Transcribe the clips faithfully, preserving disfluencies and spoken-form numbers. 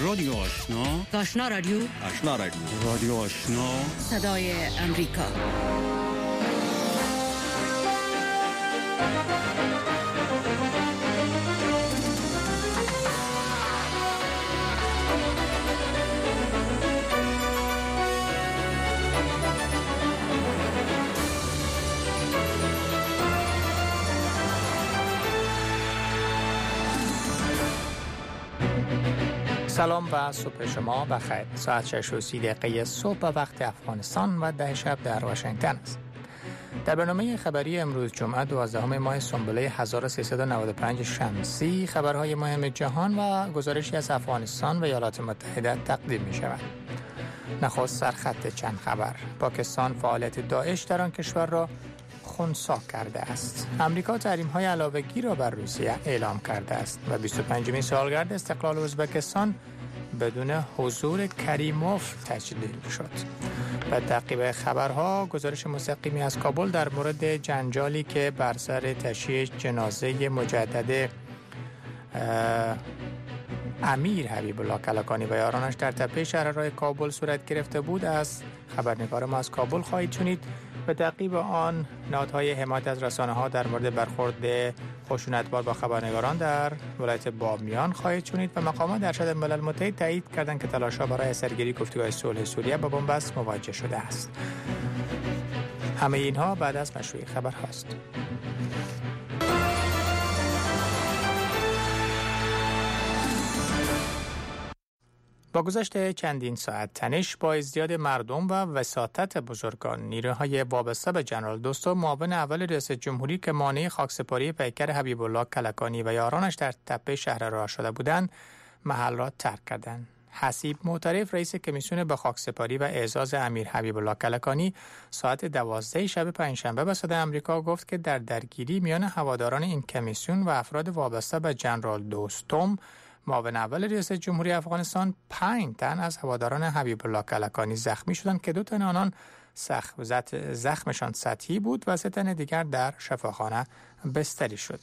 رادیو آشنا، آشنا رادیو، آشنا رادیو، رادیو آشنا، صدای امریکا. سلام و صبح شما بخیر. ساعت شش و سی دقیقه صبح به وقت افغانستان و ده شب در واشنگتن است. در برنامه خبری امروز جمعه دوازدهم ماه سنبله هزار و سیصد و نود و پنج شمسی خبرهای مهم جهان و گزارشی از افغانستان و ایالات متحده تقدیم می شود. نخست سرخط چند خبر. پاکستان فعالیت داعش در آن کشور را خنثی کرده است. امریکا تحریم‌های علاوه‌گی را بر روسیه اعلام کرده است و بیست و پنجمین سالگرد استقلال ازبکستان بدون حضور کریموف تجلیل شد. و تعقیب خبرها گزارش مستقیمی از کابل در مورد جنجالی که بر سر تشییع جنازه مجدد امیر حبیب الله کلکانی و یارانش در تپه شهرهای کابل صورت گرفته بود از خبرنگار ما از کابل خواهید شنید. به تعقیب آن نهادهای حمایت از رسانه‌ها در مورد برخورد خشونتبار با خبرنگاران در ولایت بامیان خواهید شنید و مقامات ارشد ملل متحد تایید کردند که تلاش‌ها برای سرگیری گفتگوهای صلح سوریه با بنبست مواجه شده است. همه اینها بعد از مشروع خبر هاست. با گذشت چندین ساعت تنش با ازدیاد مردم و وساطت بزرگان نیروهای وابسته به جنرال دوستو معاون اول رئیس جمهوری که مانع خاکسپاری پیکر حبیب الله کلکانی و یارانش در تپه شهر راه شده بودند محل را ترک کردند. حسیب معترف رئیس کمیسیون به خاکسپاری و اعزاز امیر حبیب الله کلکانی ساعت دوازده شب پنجشنبه به صدای آمریکا گفت که در درگیری میان هواداران این کمیسیون و افراد وابسته به جنرال دوستم معاون اول رئیس جمهوری افغانستان پنج تن از هواداران حبیب الله کلکانی زخمی شدند که دو تن آنان زخمشان سطحی بود و سه تن دیگر در شفاخانه بستری شد.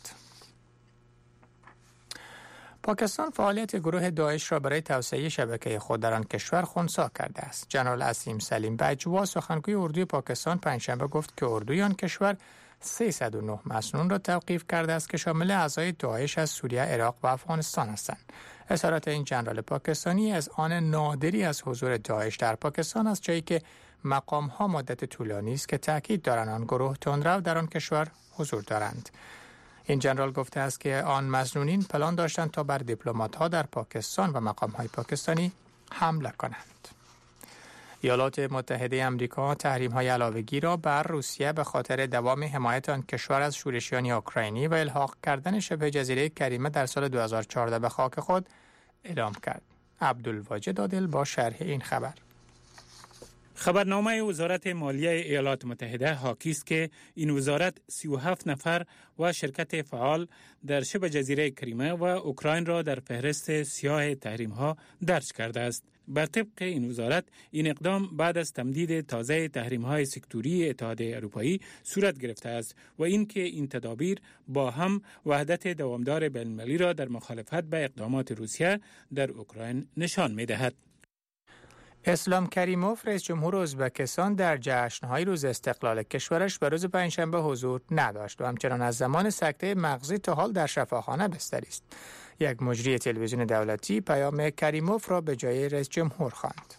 پاکستان فعالیت گروه داعش را برای توسعه شبکه خود در آن کشور خنثی کرده است. جنرال عصیم سلیم بجوا سخنگوی اردوی پاکستان پنجشنبه گفت که اردوی آن کشور سیصد و نه مسنون را توقیف کرده است که شامل اعضای داعش از سوریه، عراق و افغانستان هستند. اظهارات این جنرال پاکستانی از آن نادری از حضور داعش در پاکستان است، جایی که مقام‌ها مدت طولانی است که تاکید دارند آن گروه تندرو در آن کشور حضور دارند. این جنرال گفته است که آن مسنونین پلان داشتند تا بر دیپلمات‌ها در پاکستان و مقام‌های پاکستانی حمله کنند. ایالات متحده آمریکا تحریم‌های علاوه‌گی را بر روسیه به خاطر دوام حمایت آن کشور از شورشیان اوکراینی و الحاق کردن شبه جزیره کریمه در سال دو هزار و چهارده به خاک خود اعلام کرد. عبدالواجد عادل با شرح این خبر. خبرنامه وزارت مالیه ایالات متحده حاکی است که این وزارت سی و هفت نفر و شرکت فعال در شبه جزیره کریمه و اوکراین را در فهرست سیاه تحریم‌ها درج کرده است. بر طبق این وزارت این اقدام بعد از تمدید تازه تحریم‌های سکتوری اتحادیه اروپایی صورت گرفته است و اینکه این تدابیر با هم وحدت دوامدار بین‌المللی را در مخالفت به اقدامات روسیه در اوکراین نشان می‌دهد. اسلام کریموف رئیس جمهور ازبکستان در جشن‌های روز استقلال کشورش به روز پنجشنبه حضور نداشت و همچنان از زمان سکته مغزی تا حال در شفاخانه بستری است. یک مجری تلویزیون دولتی پیام کریموف را به جای رئیس جمهور خواند.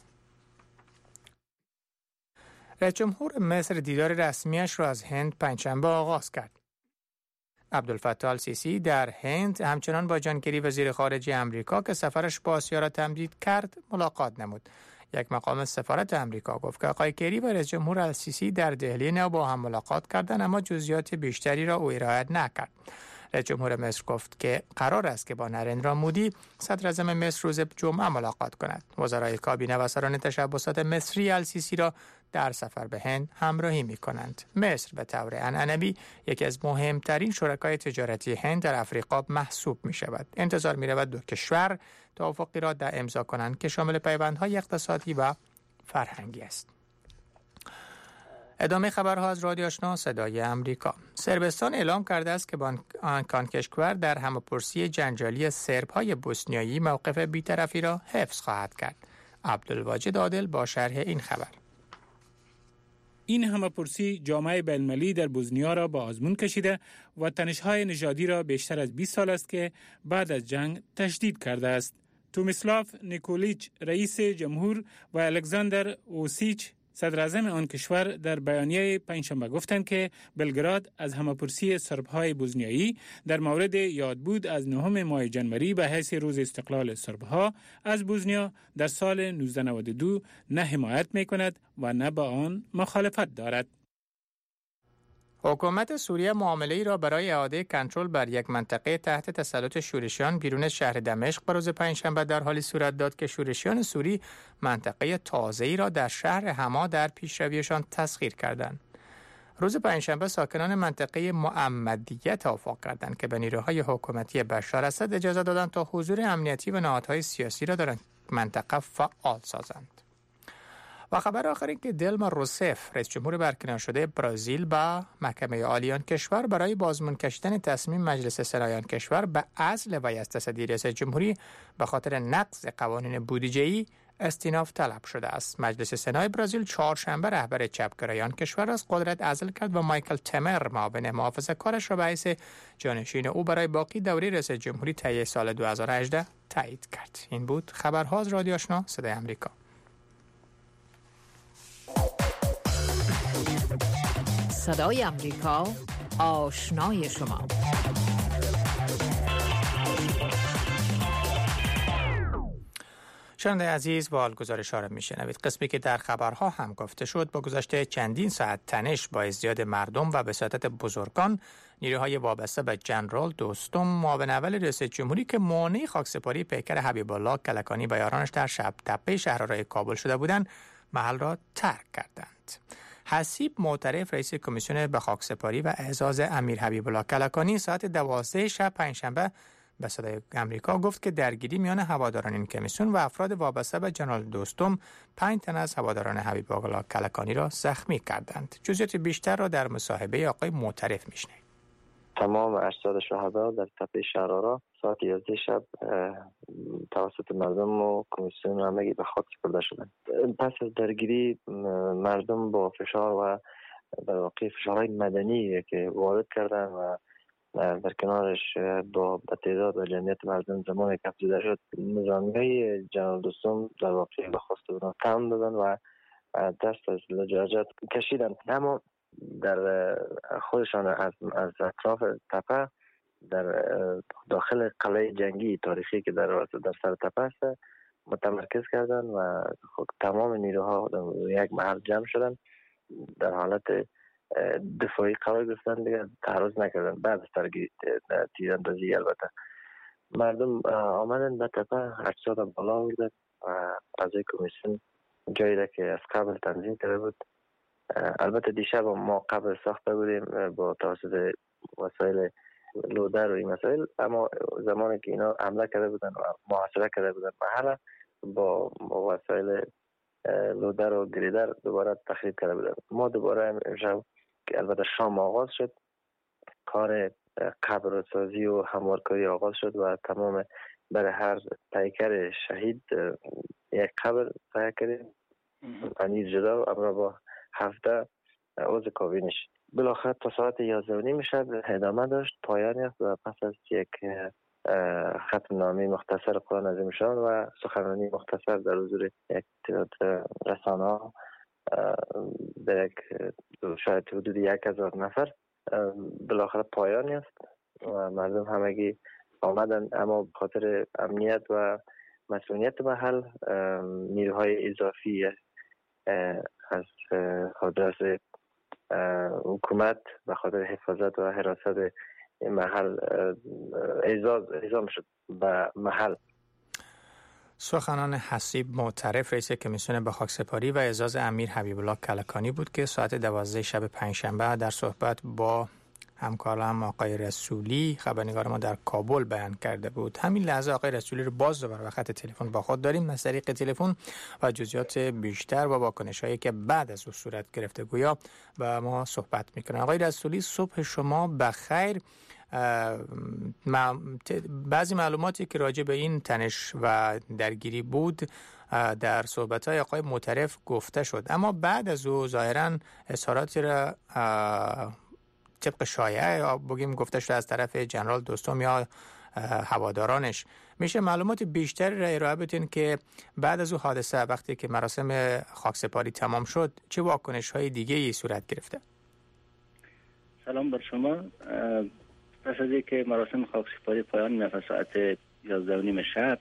رئیس جمهور مصر دیدار رسمیش را از هند پنجشنبه آغاز کرد. عبدالفتاح السیسی در هند همچنان با جان کری وزیر خارجه آمریکا که سفرش با آسیا را تمدید کرد ملاقات نمود. یک مقام سفارت آمریکا گفت که آقای کری و رئیس جمهور السیسی در دهلی نو با هم ملاقات کردند، اما جزئیات بیشتری را او ارائه نکرد. رئیس جمهور مصر گفت که قرار است که با نریندرا مودی صدر اعظم مصر روز جمعه ملاقات کند. وزرای کابینه و سران تشبسات مصری السیسی را در سفر به هند همراهی می کنند. مصر به طور عنعنوی یکی از مهمترین شرکای تجارتی هند در افریقا محسوب می شود. انتظار می رود دو کشور توافقی را در امضا کنند که شامل پیوندهای اقتصادی و فرهنگی است. ادامه خبرها از رادیو آشنا صدای امریکا. صربستان اعلام کرده است که آن کشور در همه‌پرسی جنجالی سرب‌های بوسنیایی موقف بی‌طرفی را حفظ خواهد کرد. عبدالواجد عادل با شرح این خبر. این همه‌پرسی جامعه بین‌المللی در بوسنیا را با آزمون کشیده و تنش‌های نژادی را بیشتر از بیست سال است که بعد از جنگ تشدید کرده است. تومیسلاف نیکولیچ رئیس جمهور و الکساندر اوسیچ صدر اعظم آن کشور در بیانیه پنجشنبه گفتند که بلگراد از همه‌پرسی سرب‌های بوسنیایی در مورد یادبود از نهم ماه ژانویه به حیث روز استقلال سرب‌ها از بوسنیا در سال نوزده نود و دو نه حمایت می‌کند و نه با آن مخالفت دارد. حکومت سوریه معامله‌ای را برای اعاده کنترل بر یک منطقه تحت تسلط شورشیان بیرون شهر دمشق به روز پنجشنبه در حالی صورت داد که شورشیان سوری منطقه تازه‌ای را در شهر حما در پیشرویشان تسخیر کردند. روز پنجشنبه ساکنان منطقه معمدیه توافق کردند که به نیروهای حکومتی بشار اسد اجازه دادند تا حضور امنیتی و نهادهای سیاسی را در منطقه فعال سازند. و خبر آخر این که دیلما روسف رئیس جمهور برکنار شده برزیل با محکمه عالی آن کشور برای بازمون کشیدن تصمیم مجلس سنای آن کشور به عزل وی از تصدی ریاست جمهوری به خاطر نقض قوانین بودجه‌ای استیناف طلب شده است. مجلس سنای برزیل چهارشنبه رهبر چپگرایان کشور از قدرت عزل کرد و مایکل تمر معاون محافظه‌کارش را به حیث جانشین او برای باقی دوره ریاست جمهوری طی سال دو هزار و هجده تایید کرد. این بود خبرها از رادیو آشنا صدای آمریکا. صدای امریکا، آشنای شما. شنونده عزیز و حال گزارش‌ها را میشنوید. قسمی که در خبرها هم گفته شد با گذشت چندین ساعت تنش با ازدیاد مردم و بساطت بزرگان، نیروهای وابسته به جنرال دوستم معاون اول رئیس جمهوری که مانع خاکسپاری پیکر حبیب الله کلکانی و یارانش در شب تپه شهرهای کابل شده بودند محل را ترک کردند. حسیب معترف رئیس کمیسیون به خاکسپاری و اعزاز امیر حبیب الله کلکانی ساعت دوازده شب پنجشنبه به صدای امریکا گفت که درگیری میان هواداران این کمیسیون و افراد وابسته به جنرال دوستم پنج تن از هواداران حبیب الله کلکانی را زخمی کردند. جزئیات بیشتر را در مصاحبه آقای معترف میشنوید. تمام اجساد شهدا در تپه شرارا ساعت یازده شب توسط مردم و کمیسیون همگی به خاک سپرده شدند. پس از درگیری مردم با فشار و در واقع فشارهای مدنی که وارد کردن و در کنارش با تعداد و جمعیت مردم زمانی که افزوده شد نظامیای جنرال دوستم در واقع به خواست بودن تم دادن و دست از لجاجت کشیدن. اما در خودشان از, از اطراف تپه در داخل قلعه جنگی تاریخی که در در سر تپه است متمرکز کردن و تمام نیروها در یک محل جمع شدن، در حالت دفاعی قرار گرفتن، دیگه تعرض نکردن. بعد از درگیری تیراندازی البته مردم آمدن به تپه، اجساد بالا آوردن و اعضای کمیسیون جایی را که از قبل تنظیم کرده بود، البته دیشب ما قبل ساخته بودیم با توسط وسایل لودر و این مسائل، اما زمانی که اینا حمله کرده بودن و محاصره کرده بودن محل با وسایل لودر و گریدر دوباره تخریب کرده بودن. ما دوباره امشب که البته شام آغاز شد، کار قبر سازی و هموارکاری آغاز شد و تمام برای هر پیکر شهید یک قبر تهیه کردیم انیز جدا، اما با هفته عضو کابینش. بالاخره تا ساعت یازده و نیم شب ادامه داشت، پایان یافت و پس از یک ختم نامه مختصر قرآن عظیم شان و سخنرانی مختصر در حضور یک تعداد رسانه ها در یک شاید حدود یک هزار نفر بالاخره پایان یافت و مردم همگی آمدن، اما بخاطر امنیت و مسئولیت محل نیروهای اضافی از حضرت حکومت به خاطر حفاظت و حراست محل اعزاز اعزام شد به محل. سخنان حسیب معترف رئیس کمیسیون به خاکسپاری و اعزاز امیر حبیب الله کلکانی بود که ساعت دوازده شب پنجشنبه در صحبت با همکارم آقای رسولی خبرنگار ما در کابل بیان کرده بود. همین لحظه آقای رسولی رو باز دوباره خط تلفن با خود داریم. از طریق تلفن و جزئیات بیشتر و واکنش‌هایی که بعد از او صورت گرفته گویا با ما صحبت می‌کنن. آقای رسولی صبح شما بخیر. بعضی معلوماتی که راجع به این تنش و درگیری بود در صحبت‌های آقای معترف گفته شد، اما بعد از او ظاهراً اظهاراتی را طبق شایعه یا بگیم گفته شده از طرف جنرال دوستم یا هوادارانش. میشه معلومات بیشتری را ارائه بدین که بعد از او حادثه وقتی که مراسم خاکسپاری تمام شد چه واکنش‌های دیگه‌ای صورت گرفته؟ سلام بر شما. پس از اینکه مراسم خاکسپاری پایان یافت ساعت یازده و نیم شب،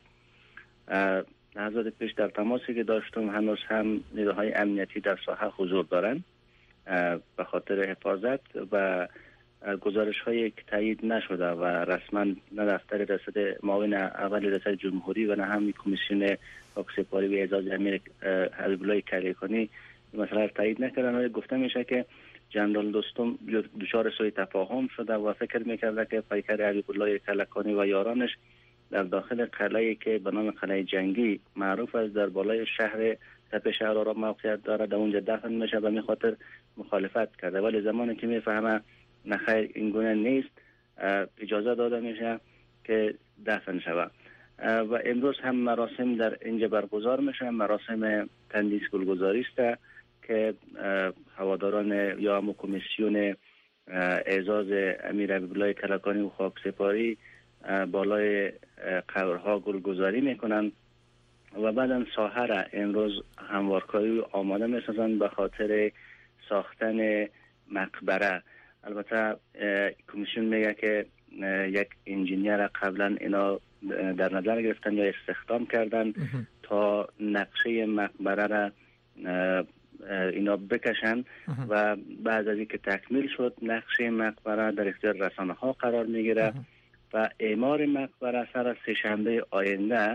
لحظات پیش در تماسی که داشتم هنوز هم نیروهای امنیتی در ساحه حضور دارند به خاطر حفاظت و گزارش هایی که تایید نشده و رسما نه دفتر رئاست معاون اول ریاست جمهوری و نه هم کمیسیون خاکسپاری و اعزاز امیر حبیب الله کلکانی مثلا تایید نکردن. گفته میشه که جنرال دوستم دچار سوء تفاهم شده و فکر میکرده که پیکر حبیب الله کلکانی و یارانش در داخل قلعه‌ای که به نام قلعه جنگی معروف است در بالای شهر تپه شهرآرا موقعیت دارد در اونجا دفن میشه و به خاطر مخالفت کرده، ولی زمانی که میفهمه نخیر این گونه نیست اجازه داده میشه که دفن شود. و امروز هم مراسم در اینجا برگزار میشه. مراسم تندیس گلگذاری است که هواداران یا هم کمیسیون اعزاز امیر حبیب الله کلکانی و خاکسپاری بالای قبرها گلگذاری میکنن و بعداً ساحه را امروز هموارکاری آماده میسازن به خاطر ساختن مقبره. البته کمیسیون میگه که یک انجینیر قبلا اینا در نظر گرفتن یا استخدام کردن تا نقشه مقبره را اینا بکشن و بعد از اینکه تکمیل شد نقشه مقبره در اختیار رسانه ها قرار میگیره و اعمار مقبره سر سه‌شنبه آینده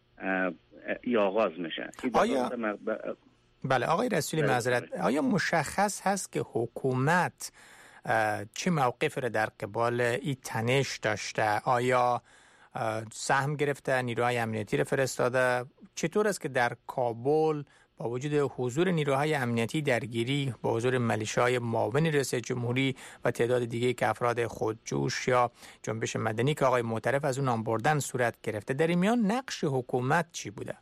ای آغاز میشه. آیا بله آقای رسولی معذرت، آیا مشخص هست که حکومت چه موقف را در قبال این تنش داشته؟ آیا سهم گرفته، نیروهای امنیتی را فرستاده؟ چطور است که در کابل با وجود حضور نیروهای امنیتی درگیری با حضور ملیشه‌های معاون رئیس جمهوری و تعداد دیگه که افراد خودجوش یا جنبش مدنی که آقای معترف از اون نام بردن صورت گرفته، در این میان نقش حکومت چی بوده؟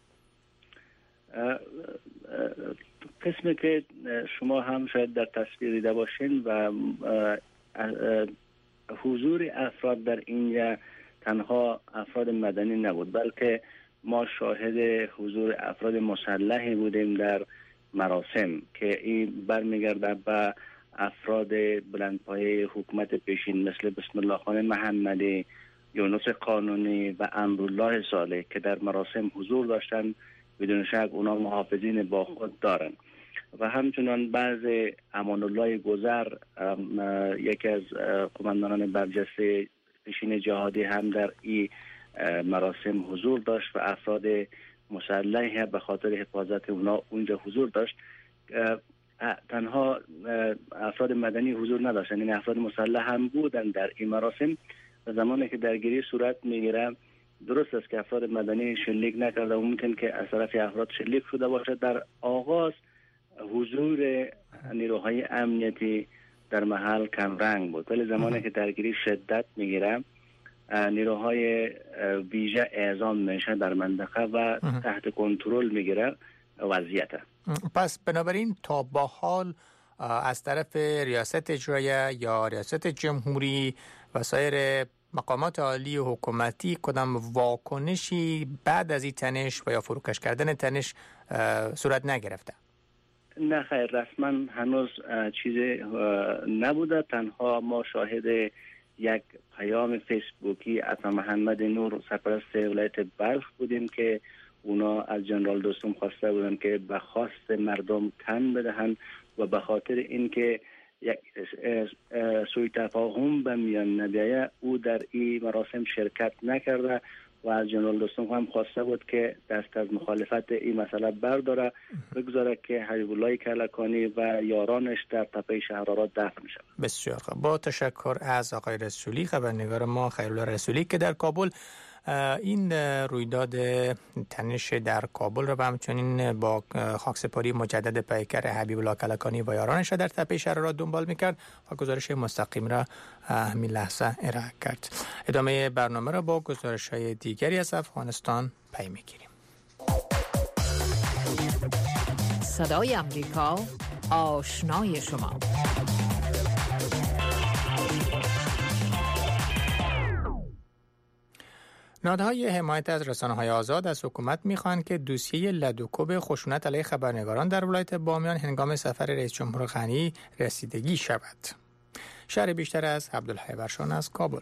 قسمی که شما هم شاید در تصویر دیده باشین و حضور افراد در اینجا تنها افراد مدنی نبود، بلکه ما شاهد حضور افراد مسلحی بودیم در مراسم که این برمیگرده به افراد بلندپایه حکومت پیشین مثل بسم الله خان محمدی، یونس قانونی و امرالله صالح که در مراسم حضور داشتن. بدون شک اونا محافظین با خود دارن و همچنان بعض امان الله گذر یکی از قماندانان برجسته پیشین جهادی هم در این مراسم حضور داشت و افراد مسلح به خاطر حفاظت اونا اونجا حضور داشت. تنها افراد مدنی حضور نداشتن، یعنی افراد مسلح هم بودن در این مراسم. و زمانی که درگیری صورت میگیره درست است که افراد مدنی شلیک نکرده و ممکن که از طرف افراد شلیک شده باشد. در آغاز حضور نیروهای امنیتی در محل کم رنگ بود، ولی زمانی که درگیری شدت میگیره نیروهای ویژه اعزام میشه در منطقه و تحت کنترل میگیره وضعیت. پس بنابراین تا با حال از طرف ریاست اجرایه یا ریاست جمهوری و سایر مقامات عالی و حکومتی کدام واکنشی بعد از این تنش و یا فروکش کردن تنش صورت نگرفته؟ نه خیر، رسما هنوز چیزی نبوده. تنها ما شاهد یک پیام فیسبوکی عطا محمد نور سرپرست ولایت بلخ بودیم که اونا از جنرال دوستم خواسته بودن که به خواست مردم تن بدهن و به خاطر اینکه یک سوء تفاهم به میان نبیایه او در این مراسم شرکت نکرده و از جنرال دوستم هم خواسته بود که دست از مخالفت این مسئله برداره، بگذاره که حبیب الله کلکانی و یارانش در تپه شهرآرا دفن شود. بسیار خوب، با تشکر از آقای رسولی، خبرنگار ما خیرالله رسولی که در کابل این رویداد تنش در کابل را و همچنین با خاکسپاری مجدد پیکر حبیب الله کلکانی و یارانش در تپه شهرآرا دنبال میکرد و گزارش مستقیم را همین لحظه ارائه کرد. ادامه برنامه را با گزارش های دیگری از افغانستان پی میگیریم. صدای امریکا، آشنای شما. نهادهای حمایت از رسانه‌های آزاد از حکومت می‌خواهند که دوسیه لدوکوب خشونت علیه خبرنگاران در ولایت بامیان هنگام سفر رئیس جمهور غنی رسیدگی شود. شرح بیشتر از عبدالحی برشان از کابل.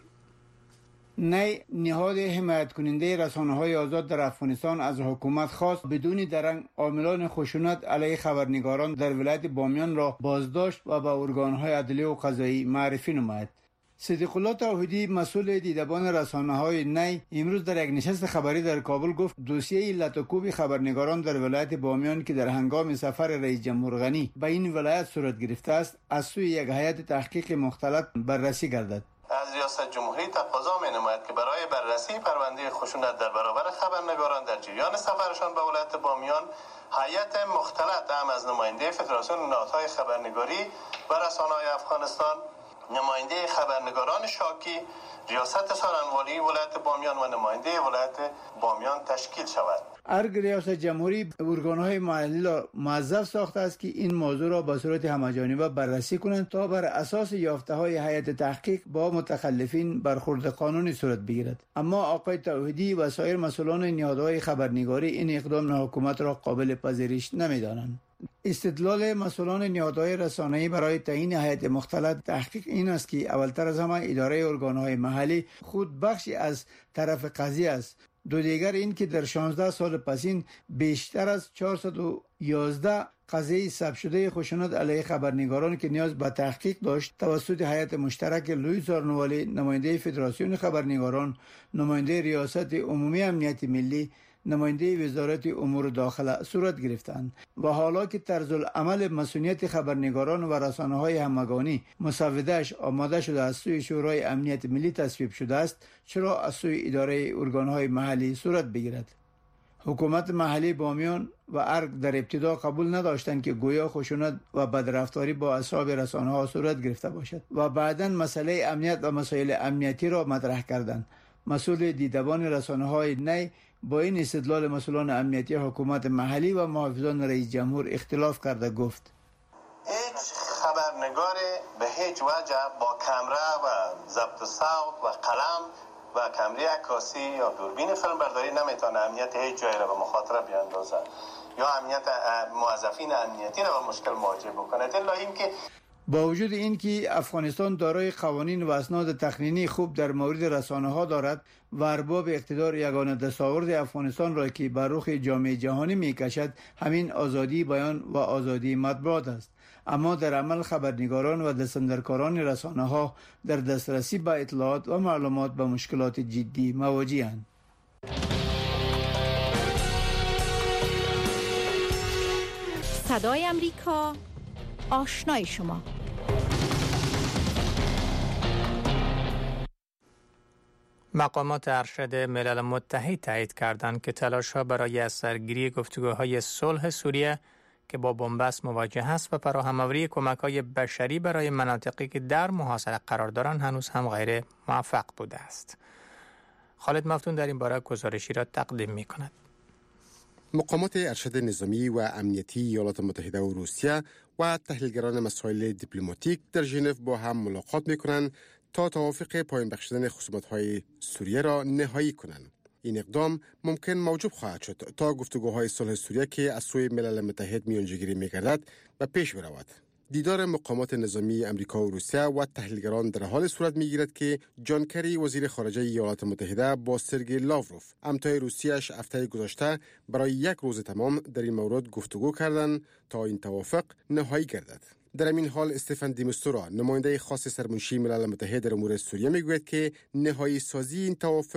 نی نهاد حمایت کننده رسانه‌های آزاد در افغانستان از حکومت خواست بدون درنگ عاملان خشونت علیه خبرنگاران در ولایت بامیان را بازداشت و به ارگان‌های عدلیه و قضایی معرفی نماید. صدیق الله توحیدی مسئول دیدبان رسانه‌های نی امروز در یک نشست خبری در کابل گفت دوسیه لطوکوب خبرنگاران در ولایت بامیان که در هنگام سفر رئیس جمهور غنی به این ولایت صورت گرفته است از سوی یک هیئت تحقیق مختلط بررسی گردد. از ریاست جمهوری تقاضا می‌نماید که برای بررسی پرونده خشونت در برابر خبرنگاران در جریان سفرشان به ولایت بامیان هیئت مختلط هم از نماینده فدراسیون نهادهای خبرنگاری و رسانه‌های افغانستان، نماینده خبرنگاران شاکی، ریاست سارنوالی ولایت بامیان و نماینده ولایت بامیان تشکیل شود. ارگ ریاست جمهوری ارگان‌های محلی را موظف ساخته است که این موضوع را به صورت همه‌جانبه بررسی کنند تا بر اساس یافته‌های هیئت تحقیق با متخلفین برخورد قانونی صورت بگیرد. اما آقای توحیدی و سایر مسئولان نهادهای خبرنگاری این اقدام حکومت را قابل پذیرش نمی‌دانند. استدلال مسئولان نهادهای رسانه‌ای برای تعیین هیئت مختلط تحقیق این است که اولتر از همه اداره ارگان‌های محلی خود بخشی از طرف قضیه است. دو دیگر این که در شانزده سال پسین بیشتر از چهارصد و یازده قضیه ثبت شده خشونت علیه خبرنگاران که نیاز به تحقیق داشت توسط هیئت مشترک لویی زارنوالی، نماینده فدراسیون خبرنگاران، نماینده ریاست عمومی امنیت ملی، نماینده وزارت امور داخله صورت گرفتند و حالا که طرز العمل مسئولیت خبرنگاران و رسانه‌های همگانی مسوده‌اش آماده شده از سوی شورای امنیت ملی تصویب شده است، چرا از سوی اداره ارگان‌های محلی صورت بگیرد؟ حکومت محلی بامیان و ارگ در ابتدا قبول نداشتند که گویا خشونت و بدرفتاری با اصحاب رسانه‌ها صورت گرفته باشد و بعداً مسئله امنیت و مسائل امنیتی را مطرح کردند. مسئول دیدبان رسانه‌های نی با این استدلال مسئولان امنیتی حکومت محلی و محافظان رئیس جمهور اختلاف کرده گفت هیچ خبرنگار به هیچ وجه با کامرا و ضبط صوت و قلم و کامری عکاسی یا دوربین فیلمبرداری نمیتونه امنیت هیچ جایی را به مخاطره بیاندازه یا امنیت موظفین امنیتی را به مشکل مواجه بکنه. الا اینکه با وجود اینکه افغانستان دارای قوانین و اسناد تقنینی خوب در مورد رسانه‌ها دارد و ارباب اقتدار یگانه دستاورد افغانستان را که بر رخ جامعه جهانی می‌کشد همین آزادی بیان و آزادی مطبوعات است، اما در عمل خبرنگاران و دستاندرکاران رسانه‌ها در دسترسی به اطلاعات و معلومات به مشکلات جدی مواجه‌اند. صدای امریکا، آشنای شما. مقامات ارشد ملل متحد تایید کردند که تلاش‌ها برای از سرگیری گفتگوهای صلح سوریه که با بنبست مواجه است و فراهم‌آوری کمک‌های بشری برای مناطقی که در محاصره قرار دارند هنوز هم غیر موفق بوده است. خالد مفتون در این باره گزارشی را تقدیم می‌کند. مقامات ارشد نظامی و امنیتی ایالات متحده و روسیه و تحلیلگران مسائل دیپلماتیک در ژنو با هم ملاقات می‌کنند تا توافق پایان بخشیدن خصومت‌های سوریه را نهایی کنند. این اقدام ممکن موجب خواهد شد تا گفتگوهای صلح سوریه که از سوی ملل متحد میانجیگری می‌گردد و پیش برود. دیدار مقامات نظامی امریکا و روسیه و تحلیلگران در حال صورت می‌گیرد که جان کری وزیر خارجه ایالات متحده با سرگئی لاوروف همتای روسیه‌اش هفته گذشته برای یک روز تمام در این مورد گفتگو کردند تا این توافق نهایی گردد. در این حال استفان دیمستورا نماینده خاص سرمنشی ملل متحد در امور سوریه میگوید که نهایی سازی این توافق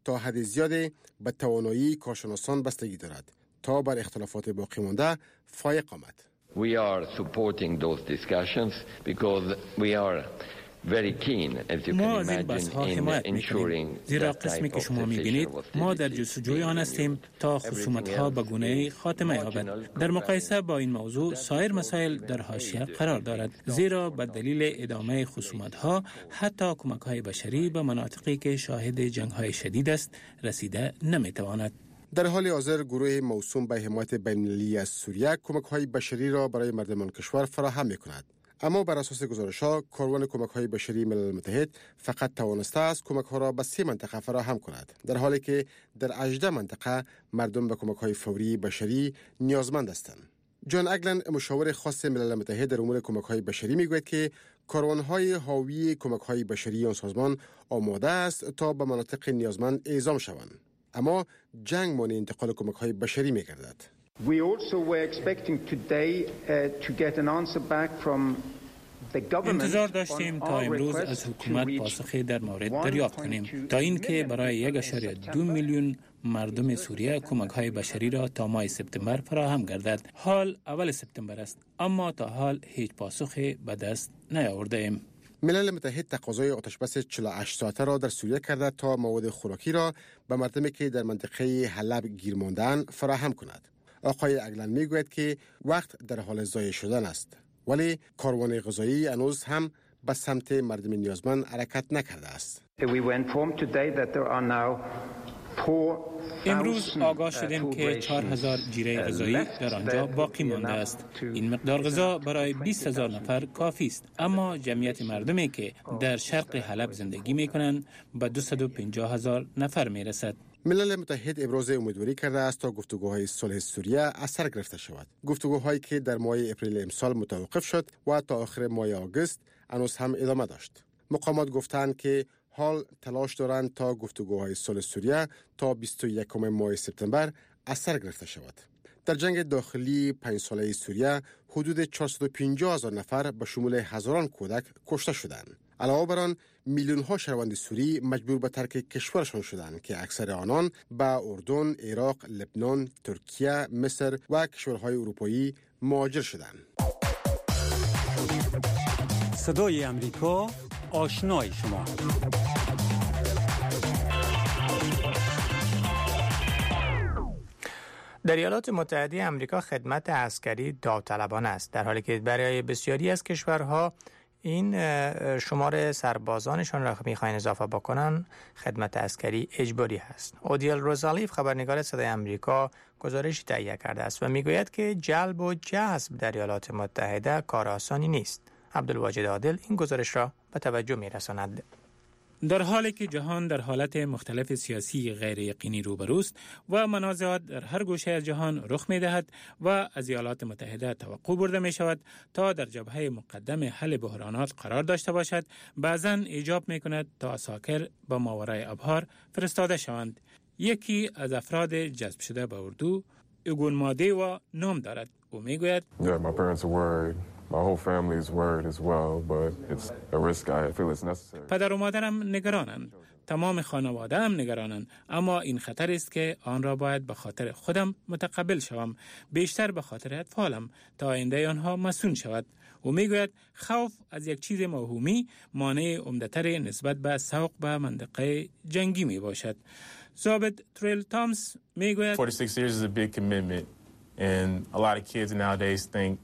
تا حد زیادی به توانایی کارشناسان بستگی دارد تا بر اختلافات باقی مانده فایق آمد. We are supporting those discussions because we are very keen, as you ما can از این imagine, بحث‌ها in حمایت ensuring می‌کنیم، زیرا that قسمی type که of شما می‌بینید cessation of ما در hostilities جستجوی آن هستیم تا خصومت‌ها به گونه‌ای خاتمه یابد. در مقایسه با این موضوع سایر مسائل در حاشیه قرار دارد، زیرا به دلیل ادامه خصومت‌ها حتی کمک‌های بشری به مناطقی که شاهد جنگ‌های شدید است رسیده نمی‌تواند. در حال حاضر گروه موسوم به حمایت بین‌المللی از سوریه کمک‌های بشری را برای مردمان کشور فراهم می‌کند. اما بر اساس گزارش‌ها کاروان کمک‌های بشری ملل متحد فقط توانسته است کمک‌ها را به سه منطقه فراهم کند، در حالی که در هجده منطقه مردم به کمک‌های فوری بشری نیازمند هستند. جان اگلند مشاور خاص ملل متحد در امور کمک‌های بشری میگوید که کاروان‌های حاوی کمک‌های بشری آن سازمان آماده است تا به مناطق نیازمند اعزام شوند، اما جنگ مانع انتقال کمک‌های بشری می‌گردد. We also were expecting today uh, to get an answer back from the government. انتظار داشتیم تا امروز از حکومت پاسخی در مورد دریافت کنیم تا اینکه برای یک اشاره دو میلیون مردم سوریه کمک‌های بشری را تا ماه سپتامبر فراهم گردد. حال اول سپتامبر است، اما تا حال هیچ پاسخی به دست نیاورده ایم. ملل متحد تقاضای آتشبس چهل و هشت ساعته را در سوریه کرده تا مواد خوراکی را به مردمی که در منطقه حلب گیر مانده‌اند فراهم کند. آقای اگلند میگوید که وقت در حال ضایع شدن است، ولی کاروان غذایی هنوز هم به سمت مردم نیازمند حرکت نکرده است. امروز آگاه شدیم که چهار هزار جیره غذایی در آنجا باقی مانده است. این مقدار غذا برای بیست هزار نفر کافی است، اما جمعیت مردمی که در شرق حلب زندگی می‌کنند به دویست و پنجاه هزار نفر می‌رسد. ملل متحد ابراز امیدواری کرده است تا گفتگوهای صلح سوریه اثر گرفته شود. گفتگوهایی که در ماه اپریل امسال متوقف شد و تا آخر ماه آگوست هنوز هم ادامه داشت. مقامات گفتند که حال تلاش دارند تا گفتگوهای صلح سوریه تا بیست و یکم ماه سپتامبر اثر گرفته شود. در جنگ داخلی پنج ساله سوریه حدود چهارصد و پنجاه هزار نفر به شمول هزاران کودک کشته شدند. علاوه بر آن میلیون ها شهروند سوری مجبور به ترک کشورشان شدند که اکثر آنان به اردن، عراق، لبنان، ترکیه، مصر و کشورهای اروپایی مهاجر شدند. صدای امریکا، آشنای شما. در ایالات متحده آمریکا خدمت عسکری داوطلبانه است، در حالی که برای بسیاری از کشورها این شمار سربازانشان را می‌خواهند اضافه بکنن خدمت عسکری اجباری است. اودیل روزالیف خبرنگار صدای آمریکا گزارشی تهیه کرده است و میگوید که جلب و جذب در ایالات متحده کار آسانی نیست. عبدالواجد عادل این گزارش را به توجه می‌رساند. در حالی که جهان در حالت مختلف سیاسی غیر یقینی روبروست و منازعات در هر گوشه از جهان رخ می‌دهد و از ایالات متحده توقع برده می‌شود تا در جبهه مقدم حل بحرانات قرار داشته باشد، بعضاً ایجاب می‌کند تا عساکر به ماورای ابحار فرستاده شوند. یکی از افراد جذب شده به اردو اگون ماده و نام دارد. او می‌گوید Yeah, my parents are worried. My whole family is worried as well, but it's a risk I feel it's necessary. پدر و مادرم نگرانند. تمام خانواده هم نگرانند، اما این خطر است که آن را باید به خاطر خودم متقبل شوم، بیشتر به خاطر اطفالم تا آینده آنها مسئول شود. او میگوید خوف از یک چیز موهومی مانع عمده‌تر نسبت به سوق به منطقه جنگی می باشد. ضابط تریل تامس میگوید forty-six years is a big commitment and a lot of kids nowadays think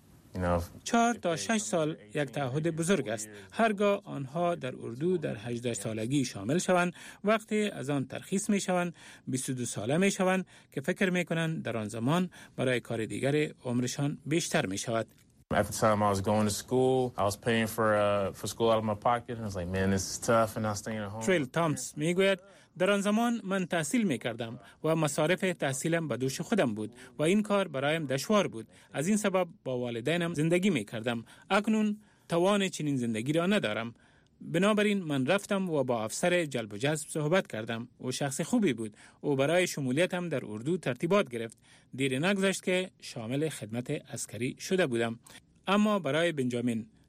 چهار تا شش سال یک تعهد بزرگ است. هرگاه آنها در اردو در هجده سالگی شامل شوند، وقتی از آن ترخیص می شوند بیست و دو ساله می شوند که فکر می کنند در آن زمان برای کار دیگر عمرشان بیشتر می شود. At the time I was going to school, I was paying for uh, for school out of my pocket, and I was like, man, this is tough, and I was staying at home. تریل تامس میگوید در آن زمان من تحصیل میکردم و مصارف تحصیلم به دوش خودم بود و این کار برایم دشوار بود. از این سبب با والدینم زندگی میکردم. اکنون توان چنین زندگی را ندارم. بنابراین من رفتم و با افسر جلب و جذب صحبت کردم. او شخص خوبی بود. او برای شمولیتم در اردو ترتیبات گرفت. دیر نگذشت که شامل خدمت عسکری شده بودم. اما برای بنجامین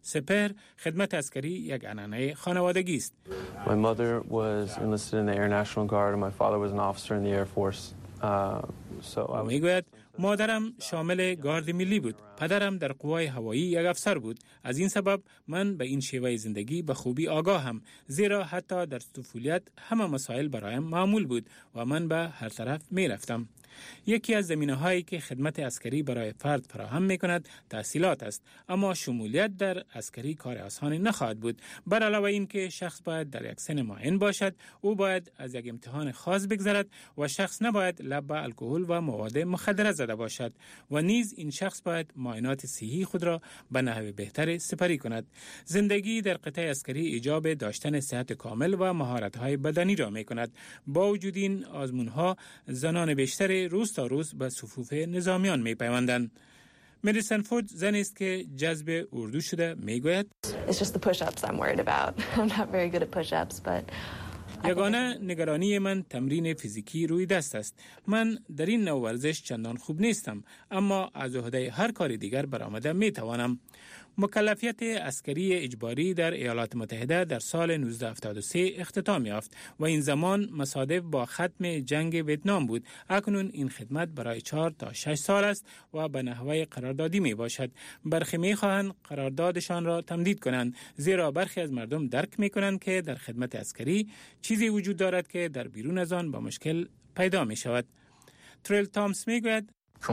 سپهر خدمت عسکری یک عنعنه خانوادگی است. My mother was enlisted in the Air National Guard and my father was an officer in the Air Force. Uh, so I میگوید مادرم شامل گارد ملی بود. پدرم در قوای هوایی یک افسر بود. از این سبب من به این شیوه زندگی به خوبی آگاهم، زیرا حتی در طفولیت همه مسائل برایم معمول بود و من به هر طرف می رفتم. یکی از زمینه هایی که خدمت عسکری برای فرد فراهم می کند تحصیلات است، اما شمولیت در عسکری کار آسانی نخواهد بود. بر علاوه این که شخص باید در یک سن معین باشد، او باید از یک امتحان خاص بگذرد و شخص نباید لب به الکل و مواد مخدره زده باشد و نیز این شخص باید معاینات صحی خود را به نحو بهتر سپری کند. زندگی در قطاع عسکری ایجاب داشتن صحت کامل و مهارت های بدنی را می کند. با وجود این آزمون ها زنان بیشتر روز تا روز به صفوف نظامیان می پیوندند. مدیسن فود زنی است که جذب اردو شده، می گوید It's just the push-ups I'm worried about. I'm not very good at push-ups, but یگانه نگرانی من تمرین فیزیکی روی دست است. من در این نوع ورزش چندان خوب نیستم، اما از عهده هر کار دیگر برآمده می توانم. مکلفیت عسکری اجباری در ایالات متحده در سال نوزده هفتاد و سه اختتام یافت و این زمان مصادف با ختم جنگ ویتنام بود. اکنون این خدمت برای چهار تا شش سال است و به نحوه قراردادی می باشد. برخی می خواهند قراردادشان را تمدید کنند، زیرا برخی از مردم درک می کنند که در خدمت عسکری چیزی وجود دارد که در بیرون از آن با مشکل پیدا می شود. تریل تامس می گوید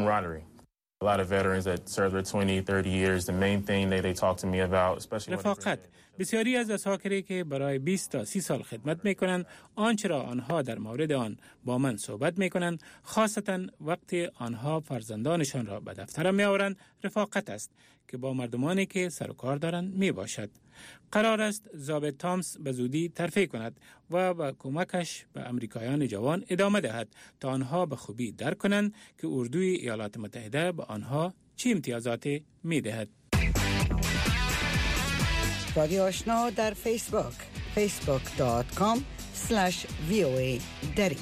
A lot of veterans that served their twenty, thirty years, the main thing that they talk to me about, especially رفاقت. بسیاری از اساکری که برای بیست تا سی سال خدمت میکنند، آنچه را آنها در مورد آن با من صحبت میکنند، خاصتا وقتی آنها فرزندانشان را به دفتر میآورند، رفاقت است که با مردمانی که سر و کار دارند می باشد. قرار است ضابط تامس به زودی ترفیع کند و با کمکش به امریکایان جوان ادامه دهد تا آنها به خوبی درک کنند که اردوی ایالات متحده به آنها چه امتیازاتی می دهد. رادیو آشنا در فیسبوک فیسبوک دات کام اسلش وی او ای دری.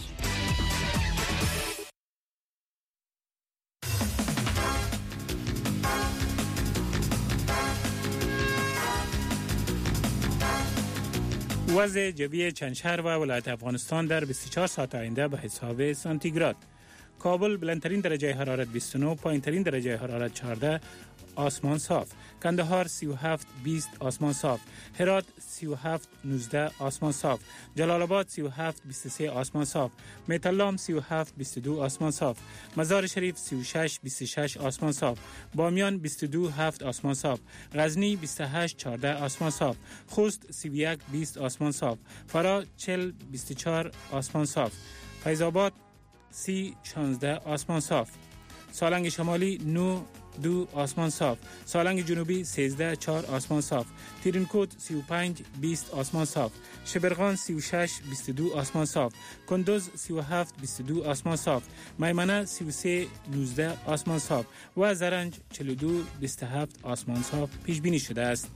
وضع جوی چند شهر و ولایت افغانستان در بیست و چهار ساعت آینده به حساب سانتیگراد. کابل بلندترین درجه حرارت بیست و نه، پایینترین درجه حرارت چهارده، آسمان صاف. کندهار سی و هفت بیست آسمان صاف. هرات سی و هفت نوزده آسمان صاف. جلال آباد سی و هفت بیست و سه آسمان صاف. میتلام سی و هفت بیست و دو آسمان صاف. مزار شریف سی و شش بیست و شش آسمان صاف. بامیان بیست و دو هفت آسمان صاف. غزنی بیست و هشت چهارده آسمان صاف. خوست سی و یک بیست آسمان صاف. فرا چهل بیست و چهار آسمان صاف. فیض آباد سی شانزده آسمان صاف. سالنگ شمالی نه دو آسمان صاف. سالنگ جنوبی سیزده چهار آسمان صاف. تیرینکوت سی و پنج بیست آسمان صاف. شبرغان سی و شش بیست و دو آسمان صاف. کندوز سی و هفت بیست و دو آسمان صاف. میمنه سی و سه نوزده آسمان صاف و زرنج چهل و دو بیست و هفت آسمان صاف پیش بینی شده است.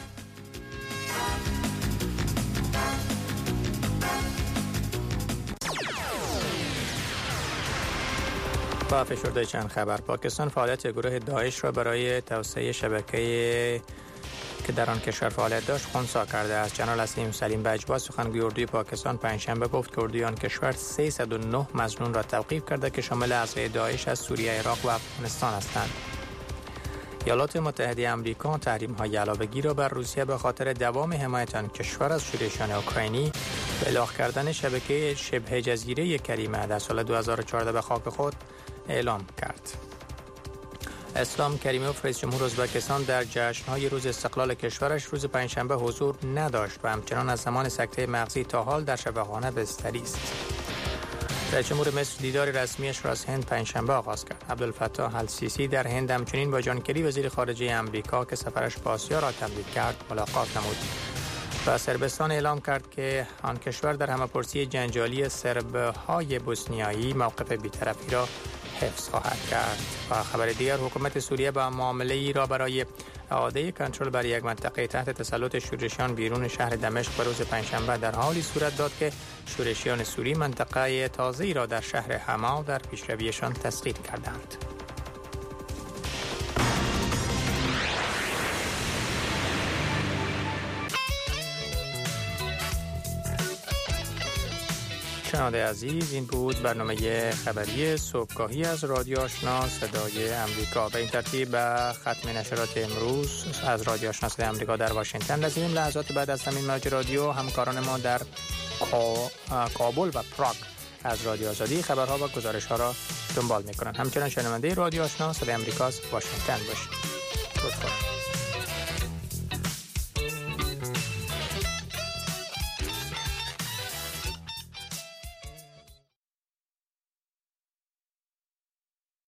با فشرده چند خبر، پاکستان فعالیت گروه داعش را برای توسعه شبکه که در آن کشور فعالیت داشت خنثی کرده است. جنرال اسیم سلیم بجوا سخنگوی اردوی پاکستان پنجشنبه گفت که اردوی آن کشور سیصد و نه مظنون را توقیف کرده که شامل اعضای داعش از سوریه، عراق و افغانستان هستند. ایالات متحده آمریکا تحریم‌های علاوه‌گیر را بر روسیه به خاطر دوام حمایت آن کشور از شورشیان اوکراینی و الاغ کردن شبکه شبه جزیره کریمه در سال دو هزار و چهارده به خاک خود اعلام کرد. اسلام کریموف رئیس جمهور ازبکستان در جشن‌های روز استقلال کشورش روز پنجشنبه حضور نداشت و همچنان از زمان سکته مغزی تا حال در شفاخانه بستری است. رئیس جمهور مصر دیدار رسمیش را از هند پنجشنبه آغاز کرد. عبدالفتاح السیسی در هند همچنین با جان کری وزیر خارجه آمریکا که سفرش به آسیا را تمدید کرد ملاقات نمود. و صربستان اعلام کرد که آن کشور در همه‌پرسی جنجالی سرب‌های بوسنیایی موقف بی‌طرفی را حفظ خواهد کرد. و خبر دیگر، حکومت سوریه با معامله‌ای را برای اعاده کنترل بر یک منطقه تحت تسلط شورشیان بیرون شهر دمشق به روز پنجشنبه در حالی صورت داد که شورشیان سوری منطقه تازه‌ای را در شهر حما در پیشرویشان تسخیر کردند. شنونده عزیز، این بود برنامه خبری صبحگاهی از رادیو آشنا صدای امریکا. به این ترتیب به ختم نشرات امروز از رادیو آشنا صدای امریکا در واشنگتن رسیدیم. لحظات بعد از همین موج رادیو همکاران ما در کابل و پراگ از رادیو آزادی خبرها و گزارش‌ها را دنبال می‌کنند. همچنین شنونده رادیو آشنا صدای امریکا از واشنگتن باشید. لطفاً